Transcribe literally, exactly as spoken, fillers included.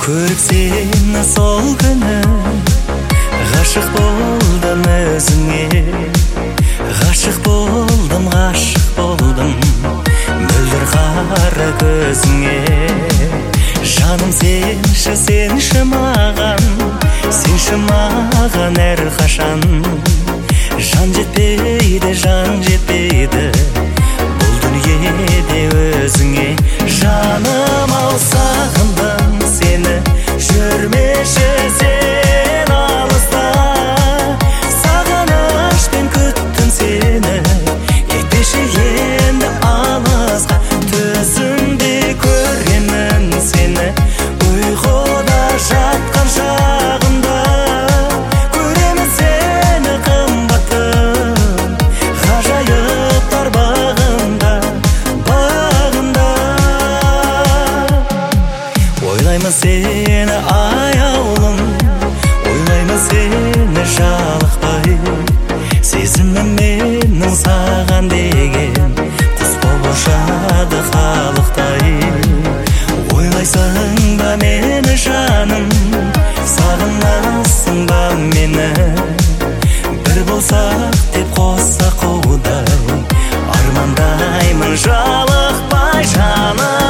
Көріп сені сол күні ғашық болдым өзіңе, ғашық болдым, ғашық болдым мөлдір қара көзіңе. Жаным сенші, сенші маған, сенші маған әрқашан. Жан жетпейді, жан жетпейді бұл дүниеде өзіңе. Жаным ау, сағындым сені, жүрмеші сен алыста. Сағынышпен күттім сені, кетпеші енді алысқа. Төсіңде көремін сені, ұйқыда жатқан шағымда. Көремін сені қымбаттым, ғажайыптар бағында, бағында. Ойлаймын сені аяулым, ойлаймын сені жалықпай. Сезімім менің саған деген құс болып ұшады халықтай. Ойлайсың ба мені жаным, сағынасың ба мені? Бір болсақ деп қоссақ қудай, армандаймын жалықпай жаным.